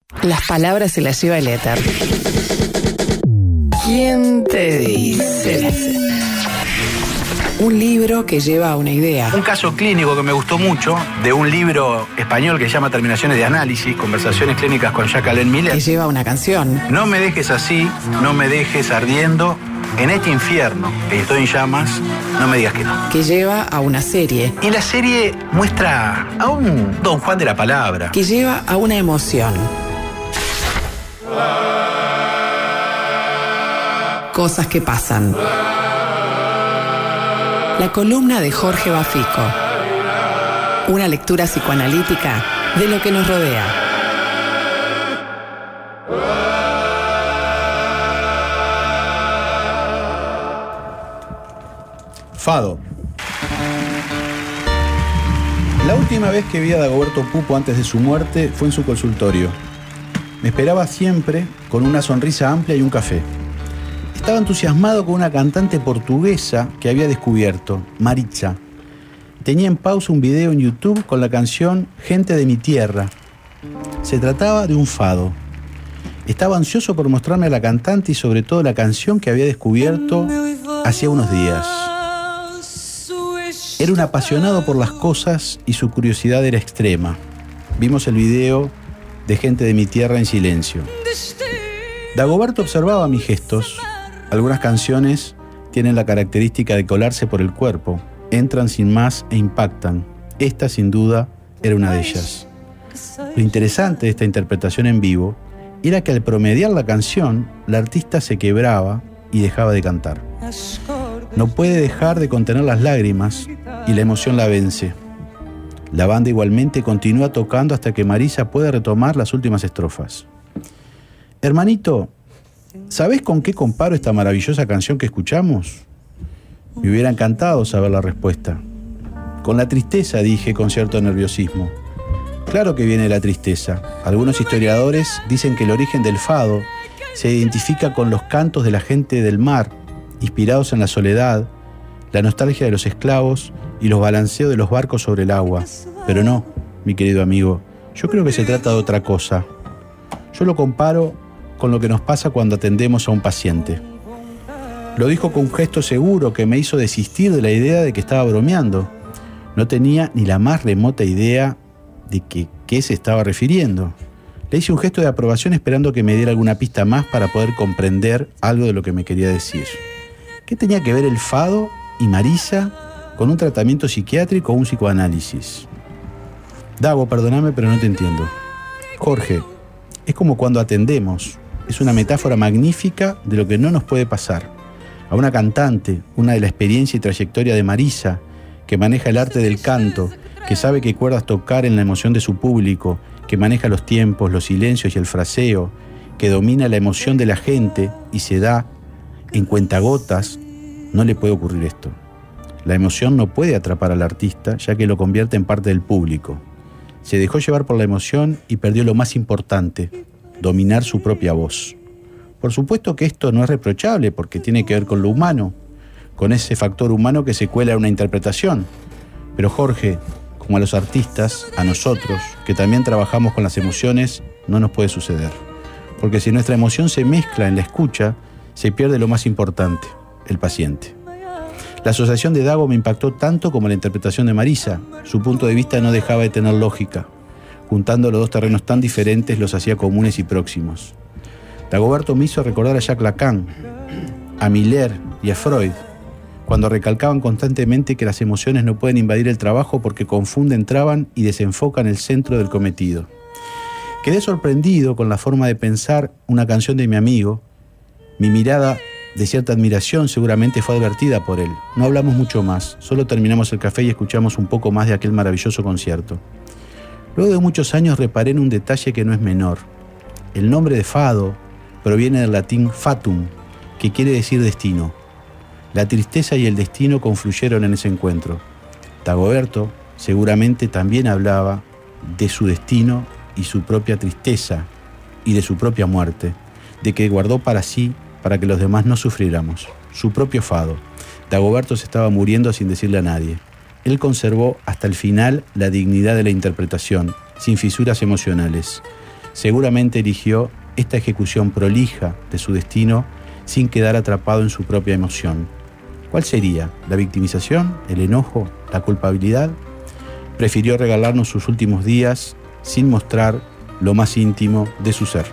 Las palabras se las lleva el éter. ¿Quién te dice? Un libro que lleva a una idea. Un caso clínico que me gustó mucho, de un libro español que se llama Terminaciones de Análisis, Conversaciones Clínicas con Jacques Miller. Que lleva a una canción. No me dejes así, no me dejes ardiendo. En este infierno, que estoy en llamas, no me digas que no. Que lleva a una serie. Y la serie muestra a un Don Juan de la palabra. Que lleva a una emoción. Cosas que pasan. La columna de Jorge Bafico. Una lectura psicoanalítica de lo que nos rodea. Fado. La última vez que vi a Dagoberto Pupo antes de su muerte fue en su consultorio. Me esperaba siempre con una sonrisa amplia y un café. Estaba entusiasmado con una cantante portuguesa que había descubierto, Maritza. Tenía en pausa un video en YouTube con la canción Gente de mi Tierra. Se trataba de un fado. Estaba ansioso por mostrarme a la cantante y sobre todo la canción que había descubierto hacía unos días. Era un apasionado por las cosas y su curiosidad era extrema. Vimos el video de Gente de mi Tierra en silencio. Dagoberto observaba mis gestos. Algunas canciones tienen la característica de colarse por el cuerpo, entran sin más e impactan. Esta, sin duda, era una de ellas. Lo interesante de esta interpretación en vivo era que al promediar la canción, la artista se quebraba y dejaba de cantar. No puede dejar de contener las lágrimas y la emoción la vence. La banda igualmente continúa tocando hasta que Marisa puede retomar las últimas estrofas. Hermanito, ¿sabés con qué comparo esta maravillosa canción que escuchamos? Me hubiera encantado saber la respuesta. Con la tristeza, dije con cierto nerviosismo. Claro que viene la tristeza. Algunos historiadores dicen que el origen del fado se identifica con los cantos de la gente del mar, inspirados en la soledad, la nostalgia de los esclavos y los balanceos de los barcos sobre el agua. Pero no, mi querido amigo, yo creo que se trata de otra cosa. Yo lo comparo con lo que nos pasa cuando atendemos a un paciente. Lo dijo con un gesto seguro que me hizo desistir de la idea de que estaba bromeando. No tenía ni la más remota idea de qué se estaba refiriendo. Le hice un gesto de aprobación esperando que me diera alguna pista más para poder comprender algo de lo que me quería decir. ¿Qué tenía que ver el fado y Marisa con un tratamiento psiquiátrico o un psicoanálisis? Dago, perdóname, pero no te entiendo. Jorge, es como cuando atendemos. Es una metáfora magnífica de lo que no nos puede pasar. A una cantante, una de la experiencia y trayectoria de Marisa, que maneja el arte del canto, que sabe qué cuerdas tocar en la emoción de su público, que maneja los tiempos, los silencios y el fraseo, que domina la emoción de la gente y se da en cuentagotas, no le puede ocurrir esto. La emoción no puede atrapar al artista, ya que lo convierte en parte del público. Se dejó llevar por la emoción y perdió lo más importante, dominar su propia voz. Por supuesto que esto no es reprochable porque tiene que ver con lo humano, con ese factor humano que se cuela en una interpretación. Pero Jorge, como a los artistas, a nosotros, que también trabajamos con las emociones, no nos puede suceder. Porque si nuestra emoción se mezcla en la escucha, se pierde lo más importante, el paciente. La asociación de Dago me impactó tanto como la interpretación de Marisa. Su punto de vista no dejaba de tener lógica. Juntando los dos terrenos tan diferentes los hacía comunes y próximos. Dagoberto me hizo recordar a Jacques Lacan, a Miller y a Freud, cuando recalcaban constantemente que las emociones no pueden invadir el trabajo porque confunden, traban y desenfocan el centro del cometido. Quedé sorprendido con la forma de pensar una canción de mi amigo. Mi mirada de cierta admiración seguramente fue advertida por él. No hablamos mucho más, solo terminamos el café y escuchamos un poco más de aquel maravilloso concierto. Luego de muchos años reparé en un detalle que no es menor. El nombre de fado proviene del latín fatum, que quiere decir destino. La tristeza y el destino confluyeron en ese encuentro. Dagoberto seguramente también hablaba de su destino y su propia tristeza y de su propia muerte, de que guardó para sí para que los demás no sufriéramos. Su propio fado. Dagoberto se estaba muriendo sin decirle a nadie. Él conservó hasta el final la dignidad de la interpretación, sin fisuras emocionales. seguramente eligió esta ejecución prolija de su destino sin quedar atrapado en su propia emoción. ¿Cuál sería? ¿La victimización? ¿El enojo? ¿La culpabilidad? Prefirió regalarnos sus últimos días sin mostrar lo más íntimo de su ser.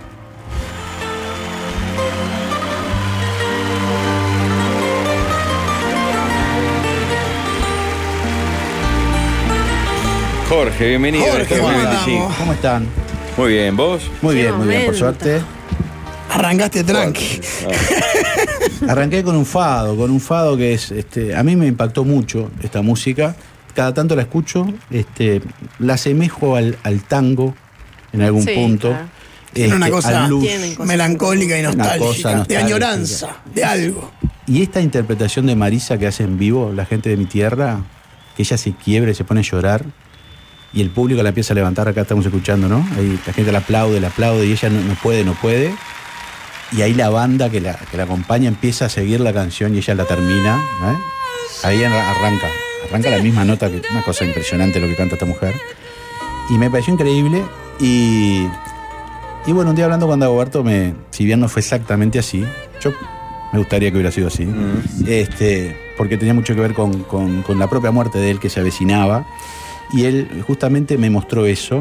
Jorge, bienvenido. Jorge, ¿Cómo están? Muy bien, ¿vos? Muy Qué bien, muy bien, por momento. suerte. Arrancaste tranqui. Arranqué con un fado que es, a mí me impactó mucho esta música. Cada tanto la escucho, la asemejo al tango en algún Sí, punto. claro. Tiene una cosa al blues. Tienen cosas. melancólica y Una nostálgica, cosa de nostálgica. añoranza, de algo. Y esta interpretación de Marisa que hace en vivo la gente de mi tierra, que ella se quiebra y se pone a llorar, y el público la empieza a levantar, acá estamos escuchando, ¿no? Ahí la gente la aplaude, y ella no puede. Y ahí la banda que la acompaña empieza a seguir la canción y ella la termina, ¿eh? Ahí arranca la misma nota, que una cosa impresionante lo que canta esta mujer. Y me pareció increíble. Y bueno, un día hablando con Dagoberto, si bien no fue exactamente así, yo me gustaría que hubiera sido así, porque tenía mucho que ver con la propia muerte de él que se avecinaba. Y él justamente me mostró eso.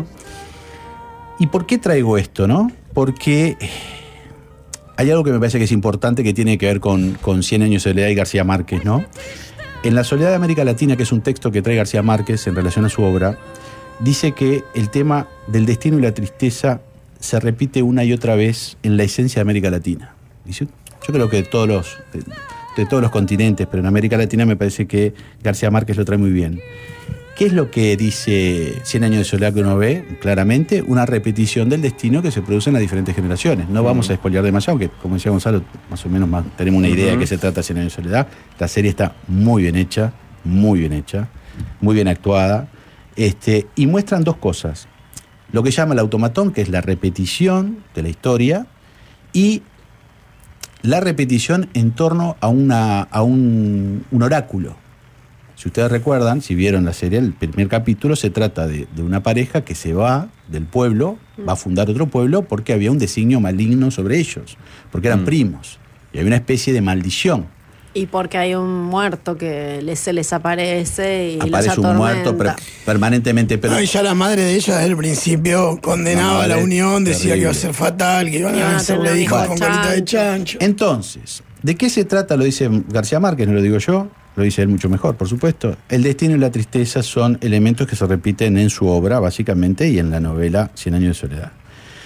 ¿Y por qué traigo esto, no? Porque hay algo que me parece que es importante que tiene que ver con 100 años de soledad y García Márquez, ¿no? En La soledad de América Latina, que es un texto que trae García Márquez en relación a su obra, dice que el tema del destino y la tristeza se repite una y otra vez en la esencia de América Latina. Dice, yo creo que de todos los continentes, pero en América Latina me parece que García Márquez lo trae muy bien. ¿Qué es lo que dice 100 años de soledad que uno ve? Claramente, una repetición del destino que se produce en las diferentes generaciones. No vamos a spoilear demasiado, aunque, como decía Gonzalo, más o menos tenemos una idea de qué se trata 100 años de soledad. La serie está muy bien hecha, muy bien actuada, y muestran dos cosas. Lo que llama el automatón, que es la repetición de la historia, y la repetición en torno a un oráculo. Si ustedes recuerdan, si vieron la serie, el primer capítulo se trata de una pareja que se va del pueblo, va a fundar otro pueblo porque había un designio maligno sobre ellos, porque eran primos, y había una especie de maldición. Y porque hay un muerto que se les aparece y Aparece los un atormenta. muerto permanentemente, pero No, y ya la madre de ella desde el principio condenaba La la madre, unión, decía que iba a terrible. ser fatal, que iban Iban a a hacerle tener hijos hijos con carita de chancho. Entonces, ¿de qué se trata? Lo dice García Márquez, no lo digo yo, lo dice él mucho mejor, por supuesto. El destino y la tristeza son elementos que se repiten en su obra, básicamente, y en la novela 100 años de soledad.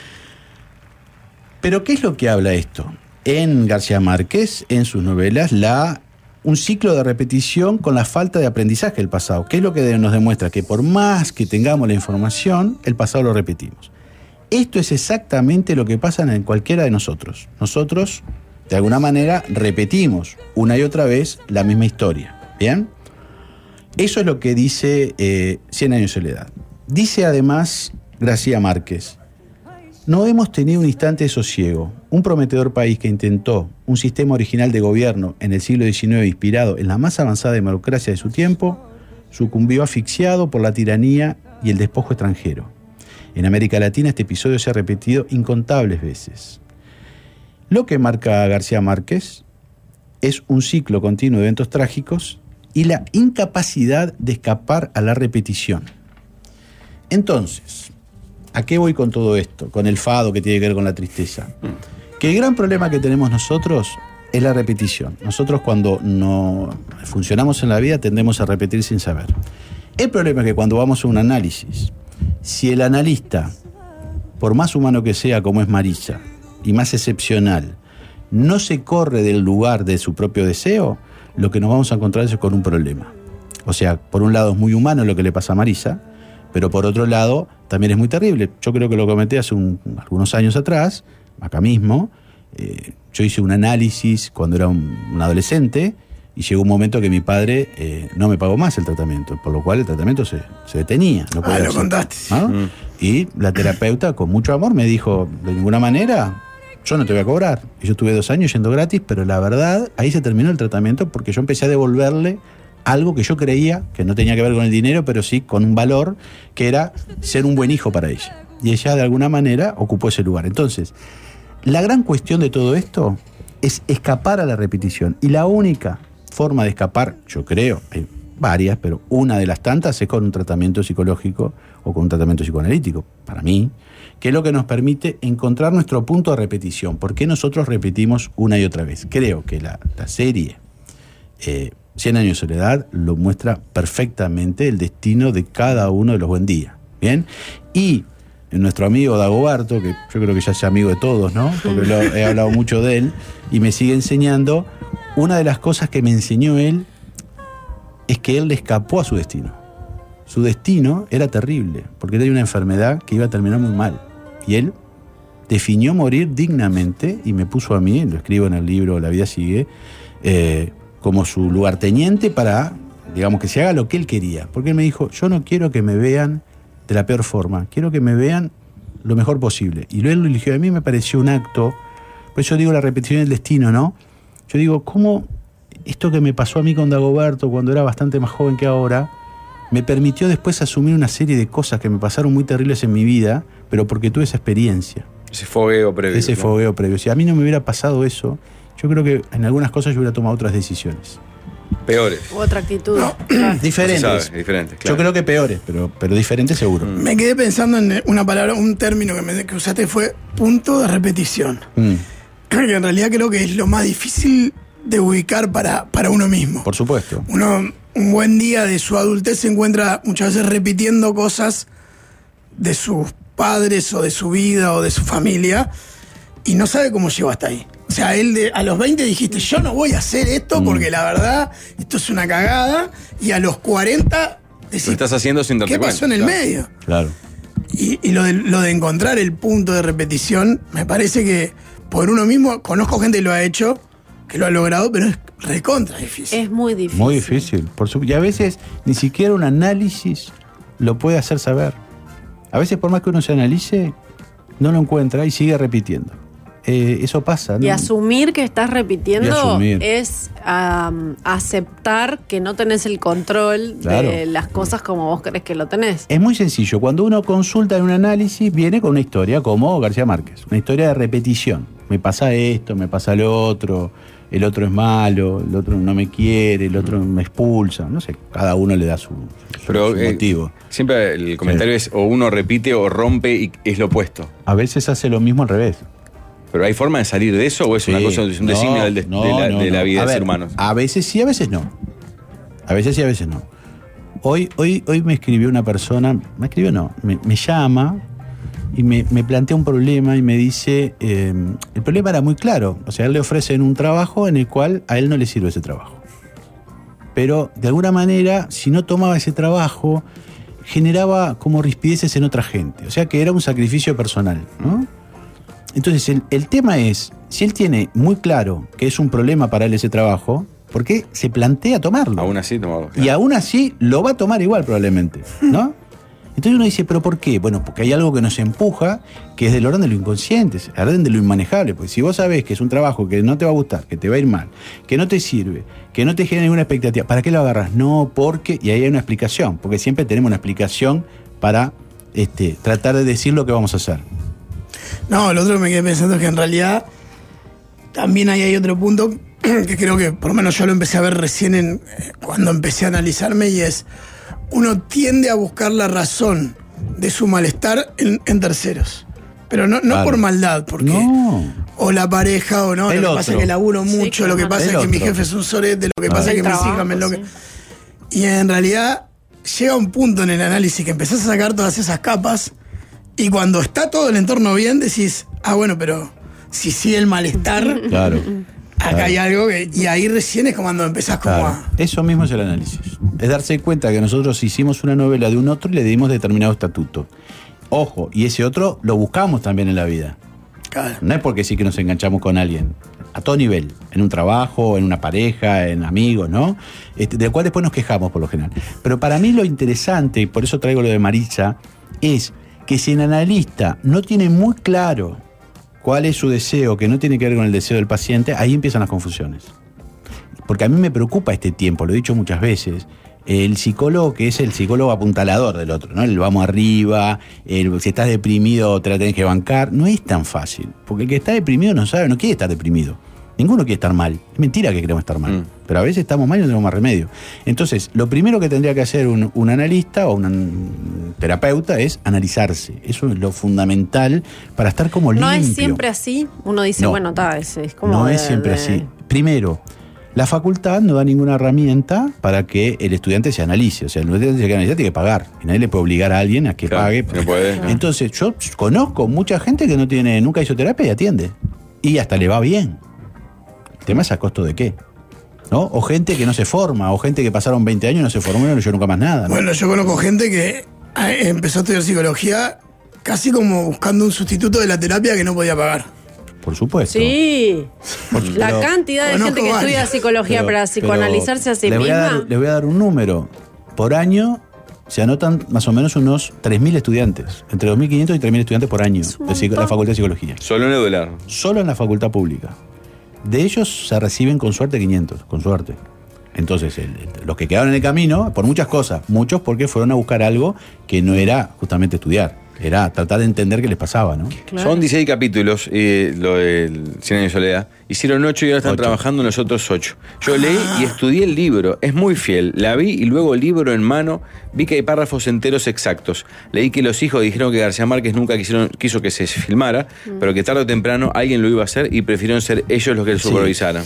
Pero, ¿qué es lo que habla esto? En García Márquez, en sus novelas, un ciclo de repetición con la falta de aprendizaje del pasado. ¿Qué es lo que nos demuestra? Que por más que tengamos la información, el pasado lo repetimos. Esto es exactamente lo que pasa en cualquiera de nosotros. Nosotros, de alguna manera, repetimos una y otra vez la misma historia. ¿Bien? Eso es lo que dice 100 años de soledad. Dice además García Márquez: no hemos tenido un instante de sosiego. Un prometedor país que intentó un sistema original de gobierno en el siglo XIX inspirado en la más avanzada democracia de su tiempo, sucumbió asfixiado por la tiranía y el despojo extranjero. En América Latina este episodio se ha repetido incontables veces. Lo que marca García Márquez es un ciclo continuo de eventos trágicos y la incapacidad de escapar a la repetición. Entonces, ¿a qué voy con todo esto? Con el fado que tiene que ver con la tristeza. Que el gran problema que tenemos nosotros es la repetición. Nosotros cuando no funcionamos en la vida tendemos a repetir sin saber. El problema es que cuando vamos a un análisis, si el analista, por más humano que sea como es Marisa, y más excepcional, no se corre del lugar de su propio deseo, lo que nos vamos a encontrar es con un problema. O sea, por un lado es muy humano lo que le pasa a Marisa, pero por otro lado también es muy terrible. Yo creo que lo comenté hace algunos años atrás, acá mismo. Yo hice un análisis cuando era un adolescente y llegó un momento que mi padre no me pagó más el tratamiento, por lo cual el tratamiento se detenía. No podía Lo hacer, contaste. ¿no? Y la terapeuta con mucho amor me dijo: de ninguna manera, yo no te voy a cobrar. Y yo estuve 2 años yendo gratis, pero la verdad, ahí se terminó el tratamiento porque yo empecé a devolverle algo que yo creía que no tenía que ver con el dinero, pero sí con un valor que era ser un buen hijo para ella. y ella de alguna manera ocupó ese lugar. Entonces, la gran cuestión de todo esto es escapar a la repetición. Y la única forma de escapar, yo creo, hay varias, pero una de las tantas es con un tratamiento psicológico o con un tratamiento psicoanalítico, para mí, que es lo que nos permite encontrar nuestro punto de repetición. ¿Por qué nosotros repetimos una y otra vez? Creo que la serie 100 años de soledad lo muestra perfectamente, el destino de cada uno de los Buendía. ¿Bien? Y nuestro amigo Dagoberto, que yo creo que ya es amigo de todos, ¿no? Porque he hablado mucho de él y me sigue enseñando. Una de las cosas que me enseñó él es que él le escapó a su destino. Su destino era terrible, porque tenía una enfermedad que iba a terminar muy mal. Y él definió morir dignamente y me puso a mí, lo escribo en el libro La vida sigue, como su lugarteniente para, digamos, que se haga lo que él quería. Porque él me dijo, yo no quiero que me vean de la peor forma, quiero que me vean lo mejor posible. Y él lo eligió. A mí me pareció un acto, por eso digo la repetición del destino, ¿no? Yo digo, ¿cómo esto que me pasó a mí con Dagoberto cuando era bastante más joven que ahora, me permitió después asumir una serie de cosas que me pasaron muy terribles en mi vida, pero porque tuve esa experiencia? Ese fogueo previo. Ese fogueo previo. Si a mí no me hubiera pasado eso, yo creo que en algunas cosas yo hubiera tomado otras decisiones. Peores. Otra actitud. No. Diferentes. No se sabe, diferentes, claro. Yo creo que peores, pero diferentes seguro. Me quedé pensando en una palabra, un término que usaste, fue punto de repetición. Que en realidad creo que es lo más difícil de ubicar para uno mismo. Por supuesto. Uno, un buen día de su adultez, se encuentra muchas veces repitiendo cosas de sus padres o de su vida o de su familia y no sabe cómo llegó hasta ahí. O sea, a los 20 dijiste, yo no voy a hacer esto porque la verdad, esto es una cagada. Y a los 40 decís, lo estás haciendo sin darte ¿qué cuenta? pasó en el medio? Claro. Y lo de encontrar el punto de repetición, me parece que por uno mismo, conozco gente que lo ha hecho, que lo ha logrado, pero es recontra difícil. Es muy difícil. Muy difícil. Y a veces ni siquiera un análisis lo puede hacer saber. A veces por más que uno se analice, no lo encuentra y sigue repitiendo. Eso pasa, ¿no? Y asumir que estás repitiendo Y asumir. es aceptar que no tenés el control Claro. de las cosas como vos crees que lo tenés. Es muy sencillo. Cuando uno consulta en un análisis, viene con una historia como García Márquez. Una historia de repetición. Me pasa esto, me pasa lo otro, el otro es malo, el otro no me quiere, el otro me expulsa. No sé, cada uno le da su motivo. Siempre el comentario es o uno repite o rompe y es lo opuesto. A veces hace lo mismo al revés. ¿Pero hay forma de salir de eso o es una Sí. cosa, es un designio de la vida A del ver, ser humano? A veces sí, a veces no. A veces sí, a veces no. Hoy me escribió una persona, me llama y me plantea un problema y me dice, el problema era muy claro. O sea, él le ofrecen un trabajo en el cual a él no le sirve ese trabajo. Pero de alguna manera, si no tomaba ese trabajo, generaba como rispideces en otra gente. O sea que era un sacrificio personal, ¿no? Entonces, el tema es, si él tiene muy claro que es un problema para él ese trabajo, ¿por qué se plantea tomarlo? Aún así, tomado. Y aún así lo va a tomar igual probablemente, ¿no? Entonces uno dice, ¿pero por qué? Bueno, porque hay algo que nos empuja, que es del orden de lo inconsciente, del orden de lo inmanejable. Porque si vos sabés que es un trabajo que no te va a gustar, que te va a ir mal, que no te sirve, que no te genera ninguna expectativa, ¿para qué lo agarras? No, porque... Y ahí hay una explicación, porque siempre tenemos una explicación para tratar de decir lo que vamos a hacer. No, lo otro que me quedé pensando es que en realidad también ahí hay otro punto que creo que por lo menos yo lo empecé a ver recién cuando empecé a analizarme, y es, uno tiende a buscar la razón de su malestar en terceros. Pero no Claro. por maldad, porque No. o la pareja o no, El lo que otro. pasa es que laburo Sí, mucho, claro. lo que pasa El es que mi otro. jefe es un sorete, lo que pasa es que El mis hijas trabajo, me enloquecen. sí. Y en realidad llega un punto en el análisis que empezás a sacar todas esas capas, y cuando está todo el entorno bien decís, bueno, pero si sigue el malestar, Claro. acá hay algo y ahí recién es como cuando empezás como Claro. a... Eso mismo es el análisis. Es darse cuenta que nosotros hicimos una novela de un otro y le dimos determinado estatuto. Ojo, y ese otro lo buscamos también en la vida. Claro. No es porque sí que nos enganchamos con alguien. A todo nivel. En un trabajo, en una pareja, en amigos, ¿no? Del cual después nos quejamos por lo general. Pero para mí lo interesante, y por eso traigo lo de Maritza, es que si el analista no tiene muy claro cuál es su deseo, que no tiene que ver con el deseo del paciente, ahí empiezan las confusiones. Porque a mí me preocupa este tiempo, lo he dicho muchas veces, el psicólogo que es el psicólogo apuntalador del otro, ¿no? El vamos arriba, si estás deprimido te la tenés que bancar. No es tan fácil, porque el que está deprimido no quiere estar deprimido. Ninguno quiere estar mal. Es mentira que queremos estar mal. Pero a veces estamos mal y no tenemos más remedio. Entonces, lo primero que tendría que hacer un analista o un terapeuta es analizarse. Eso es lo fundamental para estar como limpio. ¿No es siempre así? Uno dice, No. bueno, está, es como... No es siempre así. Primero, la facultad no da ninguna herramienta para que el estudiante se analice. O sea, el estudiante se tiene que pagar. Y nadie le puede obligar a alguien a que Claro, pague. no puede. Entonces, yo conozco mucha gente que nunca hizo terapia y atiende. Y hasta le va bien. El tema es a costo de qué, ¿no? O gente que no se forma, o gente que pasaron 20 años y no se formó y no leyó nunca más nada, ¿no? Bueno, yo conozco gente que empezó a estudiar psicología casi como buscando un sustituto de la terapia que no podía pagar. Por supuesto. Sí. La Pero- cantidad de Conozco gente que estudia varios. psicología Pero- para psicoanalizarse a sí les voy a misma. les voy a dar un número. Por año se anotan más o menos unos 3.000 estudiantes. Entre 2.500 y 3.000 estudiantes por año Es un de la montón. Facultad de Psicología. Solo en Edular. Solo en la facultad pública. De ellos se reciben con suerte 500, con suerte. Entonces, los que quedaron en el camino, por muchas cosas, muchos porque fueron a buscar algo que no era justamente estudiar, era tratar de entender qué les pasaba, ¿no? Claro. Son 16 capítulos, lo del 100 años de soledad. Hicieron 8 y ahora están 8. trabajando en los otros 8. Yo leí y estudié el libro, es muy fiel. La vi y luego el libro en mano, vi que hay párrafos enteros exactos. Leí que los hijos dijeron que García Márquez nunca quiso que se filmara, pero que tarde o temprano alguien lo iba a hacer y prefirieron ser ellos los que lo Sí. supervisaran.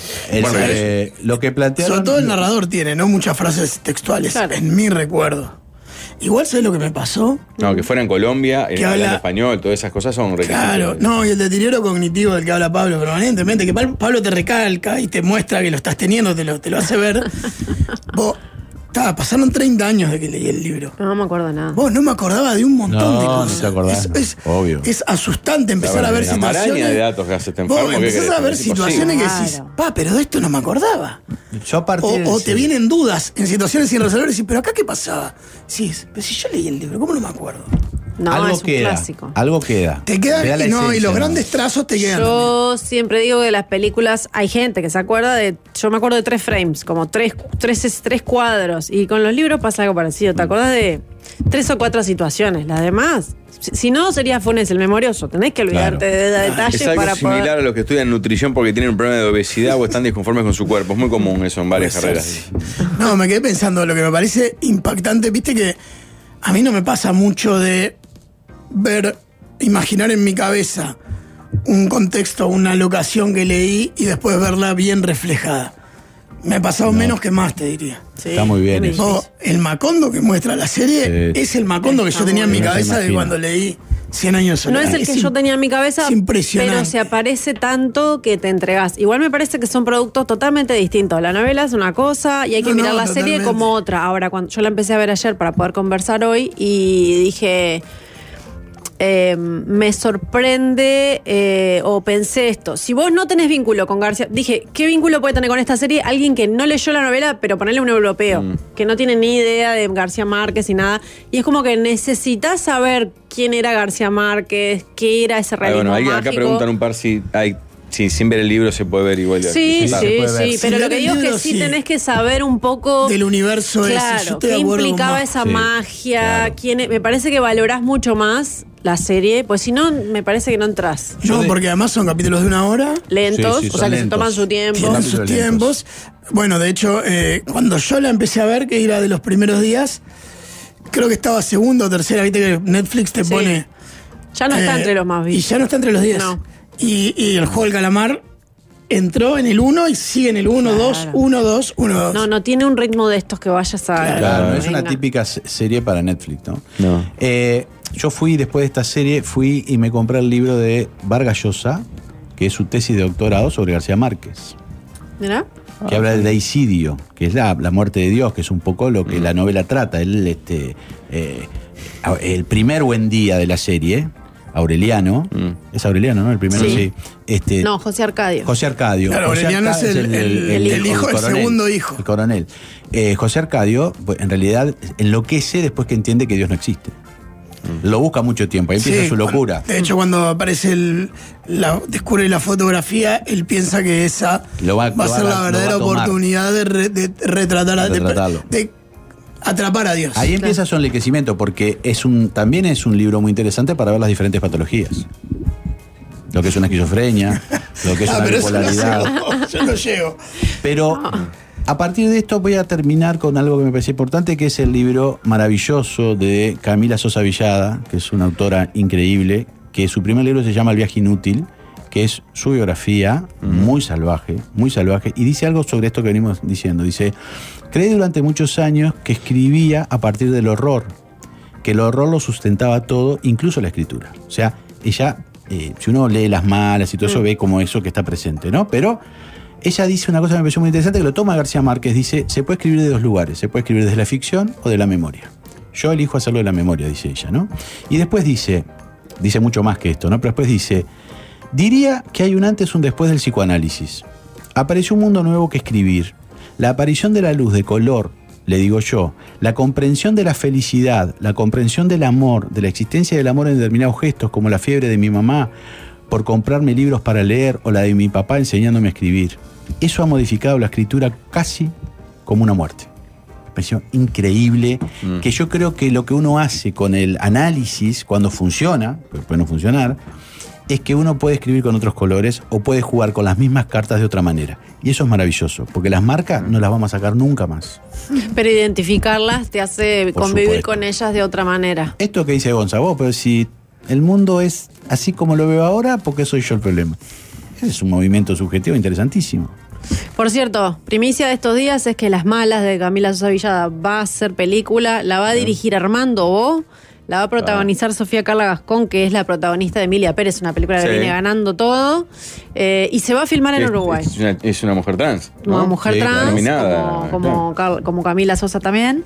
Lo que plantearon... Sobre todo el narrador tiene, ¿no? Muchas frases textuales, Claro. en mi recuerdo. Igual, ¿sabes lo que me pasó? No, que fuera en Colombia, Que hablando habla- español, todas esas cosas son requisitos. Claro, no, y el deterioro cognitivo del que habla Pablo permanentemente, que Pablo te recalca y te muestra que lo estás teniendo, te lo hace ver. Vos, pasaron 30 años de que leí el libro. No me acuerdo nada. Vos, no me acordaba de un montón No, de no cosas. te acordás, Obvio. Es asustante empezar a ver Una maraña situaciones. de datos que hace este Vos enfermo. ¿qué empezás querés? a ver Es imposible. situaciones que decís, Claro. pero de esto no me acordaba. Yo a partir O de- te vienen dudas en situaciones sin resolver y decís, pero acá qué pasaba. Sí, pero si yo leí el libro, ¿cómo no me acuerdo? No, algo es un queda, clásico. algo queda. Te quedan, Queda la y esencia, los ¿no? grandes trazos te quedan. Yo siempre digo que de las películas hay gente que se acuerda de. Yo me acuerdo de 3 frames, como tres cuadros. Y con los libros pasa algo parecido. ¿Te acordás de 3 o 4 situaciones? Las demás, si no, sería Funes el memorioso. Tenés que olvidarte de detalles Es algo para similar poder. a los que estudian nutrición porque tienen un problema de obesidad o están disconformes con su cuerpo. Es muy común eso en varias Puede ser, carreras. sí. No, me quedé pensando, lo que me parece impactante, viste que a mí no me pasa mucho de imaginar en mi cabeza un contexto, una locación que leí y después verla bien reflejada. Me ha pasado menos que más, te diría. Sí, Está muy bien qué eso. bello. Vos, el Macondo que muestra la serie Sí. es el Macondo que yo tenía en mi No se cabeza de imagina. cuando leí 100 años de No soledad. es el que yo tenía en mi cabeza, es impresionante. pero se aparece tanto que te entregás. Igual me parece que son productos totalmente distintos. La novela es una cosa y hay que No, mirar no, la serie totalmente. como otra. Ahora, cuando yo la empecé a ver ayer para poder conversar hoy y dije... me sorprende o pensé esto. Si vos no tenés vínculo con García, dije, ¿qué vínculo puede tener con esta serie alguien que no leyó la novela, pero ponerle un europeo, que no tiene ni idea de García Márquez y nada? Y es como que necesitas saber quién era García Márquez, qué era ese realismo Bueno, acá mágico. preguntan un par si sin ver el libro se puede ver igual. Sí, Sí, sí, se puede ver. sí, Sin pero lo leer que el digo es que libro, sí sí. tenés que saber un poco Del universo ese. Yo claro, estoy de qué acuerdo con implicaba Majo. esa Sí, magia, claro. me parece que valorás mucho más la serie, pues si no, me parece que no entras. No, porque además son capítulos de 1 hora. Lentos, Sí, sí, o sea son que se lentos. toman su tiempo. Tienen Capítulos sus tiempos. Bueno, de hecho, cuando yo la empecé a ver, que era de los primeros días, creo que estaba segunda o tercera, viste que Netflix te Sí. pone. Ya no está entre los más Y vistos. ya no está entre los 10. No. Y el juego del calamar entró en el 1 y sigue en el 1, 2, Claro. 1, 2, 1, 2. No tiene un ritmo de estos que vayas a... Claro, es una Venga. típica serie para Netflix, ¿no? No. Yo fui, después de esta serie, y me compré el libro de Vargas Llosa, que es su tesis de doctorado sobre García Márquez, ¿Mirá? que habla del deicidio, que es la muerte de Dios, que es un poco lo que la novela trata. El primer buen día de la serie, Aureliano, es Aureliano, ¿no? El primero, Sí. sí. No, José Arcadio. José Arcadio. Claro, José Aureliano es Arcadio el hijo, el coronel, segundo hijo. El coronel. José Arcadio, pues, en realidad, enloquece después que entiende que Dios no existe. Lo busca mucho tiempo, ahí empieza Sí, su locura. De hecho, cuando aparece descubre la fotografía, él piensa que esa Lo va- va a lo ser va- la lo verdadera va a tomar. oportunidad de retratar De retratarlo. de atrapar a Dios. Ahí empieza su enriquecimiento, porque también es un libro muy interesante para ver las diferentes patologías. Lo que es una esquizofrenia, lo que es una pero eso bipolaridad. yo no llego. Pero a partir de esto voy a terminar con algo que me parece importante, que es el libro maravilloso de Camila Sosa Villada, que es una autora increíble, que su primer libro se llama El viaje inútil, que es su biografía, muy salvaje, y dice algo sobre esto que venimos diciendo. Dice, creí durante muchos años que escribía a partir del horror, que el horror lo sustentaba todo, incluso la escritura. O sea, ella, si uno lee Las Malas y todo eso, ve como eso que está presente, ¿no? Pero ella dice una cosa que me pareció muy interesante, que lo toma García Márquez, dice, se puede escribir de dos lugares, se puede escribir desde la ficción o de la memoria. Yo elijo hacerlo de la memoria, dice ella, ¿no? Y después dice mucho más que esto, ¿no? Pero después dice, diría que hay un antes y un después del psicoanálisis. Apareció un mundo nuevo que escribir. La aparición de la luz, de color, le digo yo, la comprensión de la felicidad, la comprensión del amor, de la existencia del amor en determinados gestos, como la fiebre de mi mamá por comprarme libros para leer o la de mi papá enseñándome a escribir. Eso ha modificado la escritura casi como una muerte. Me pareció increíble, que yo creo que lo que uno hace con el análisis, cuando funciona, pero puede no funcionar, es que uno puede escribir con otros colores o puede jugar con las mismas cartas de otra manera. Y eso es maravilloso, porque las marcas no las vamos a sacar nunca más. Pero identificarlas te hace Por convivir supuesto. con ellas de otra manera. Esto que dice Gonza, vos, pero si el mundo es así como lo veo ahora, ¿por qué soy yo el problema? Ese es un movimiento subjetivo interesantísimo. Por cierto, primicia de estos días es que Las Malas de Camila Sosa Villada va a ser película, la va a dirigir Armando Bo, la va a protagonizar Sofía Carla Gascón, que es la protagonista de Emilia Pérez, una película que viene ganando todo, y se va a filmar en Uruguay. Es una mujer trans, ¿no? Una mujer trans, nominada, como Camila Sosa también.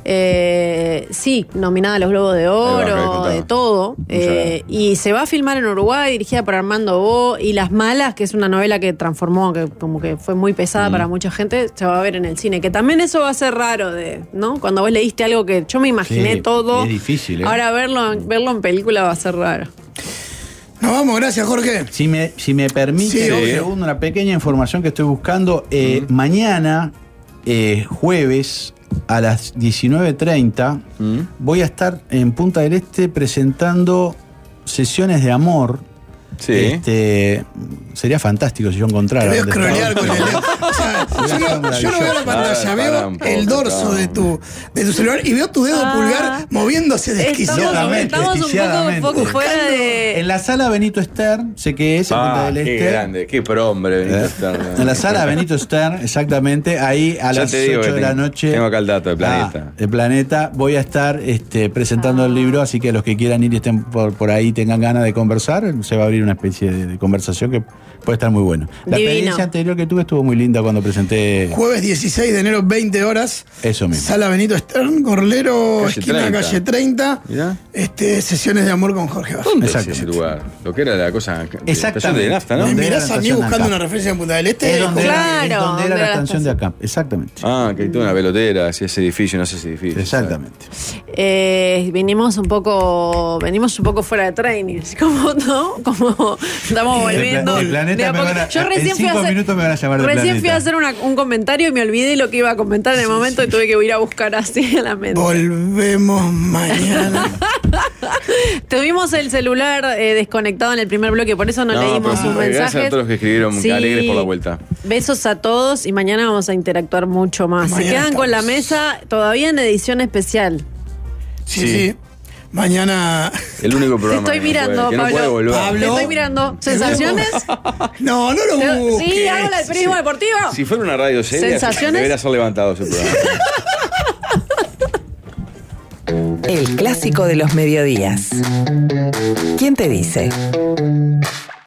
Sí, nominada a los Globos de Oro, de todo. Y se va a filmar en Uruguay, dirigida por Armando Bo. Y Las Malas, que es una novela que transformó, que como que fue muy pesada para mucha gente, se va a ver en el cine. Que también eso va a ser raro, ¿no? Cuando vos leíste algo que yo me imaginé todo. Es difícil, ¿eh? Ahora verlo en película va a ser raro. Nos vamos, gracias, Jorge. Si me permite, Sí, un obvio. segundo, una pequeña información que estoy buscando. Mañana, jueves, a las 19:30, voy a estar en Punta del Este presentando Sesiones de Amor. Sí. Sería fantástico si yo encontrara. Te veo dónde scrollear estaba. con el. O sea, yo no veo la pantalla, Para veo un poco, el dorso para de tu celular y veo tu dedo pulgar moviéndose desquiciadamente. Estamos un poco fuera de... En la sala Benito Stern, sé que es, en Punta del qué Este. grande, qué prohombre Benito Stern. En la sala Benito Stern, exactamente, ahí a Ya las te digo 8 que de la noche. tengo acá el dato de Planeta. De Planeta, voy a estar presentando el libro, así que los que quieran ir y estén por ahí, tengan ganas de conversar, se va a abrir una especie de conversación que puede estar muy bueno. La Divino. experiencia anterior que tuve estuvo muy linda cuando presenté. Jueves 16 de enero, 20 horas. Eso mismo. Sala Benito Stern, Gorlero, Calle esquina 30. calle 30. Mirá. Sesiones de amor con Jorge Bassi. ¿Dónde es ese Exactamente. lugar? Lo que era la cosa de Exactamente. estación de nafta, ¿no? ¿Me ¿Dónde era mirás la a mí estación de buscando acá? una referencia en Punta del Este? Es donde era Claro, la donde era la estación de acá. Exactamente. Ah, que hay toda una pelotera, si ese edificio, no sé ese edificio. Exactamente. Venimos un poco fuera de training, como estamos volviendo. El planeta de a me poco. van a- Yo en recién fui a 5 hacer, minutos me van a llamar de recién fui a Planeta. hacer un comentario y me olvidé lo que iba a comentar en el momento y tuve que ir a buscar así a la mente. Volvemos mañana. Tuvimos el celular desconectado en el primer bloque, por eso no leímos sus gracias mensajes. a todos los que escribieron alegres por la vuelta. Besos a todos y mañana vamos a interactuar mucho más. Se Mañana quedan con la estamos. mesa todavía en edición especial. Sí. Mañana. El único Te programa estoy mirando, que no puede Pablo. volver. Pablo. Te estoy mirando. ¿Sensaciones? No lo busques. Sí, hago la del periodismo deportivo. Si fuera una radio seria, ¿Sensaciones? debería ser levantado ese programa. El clásico de los mediodías. ¿Quién te dice?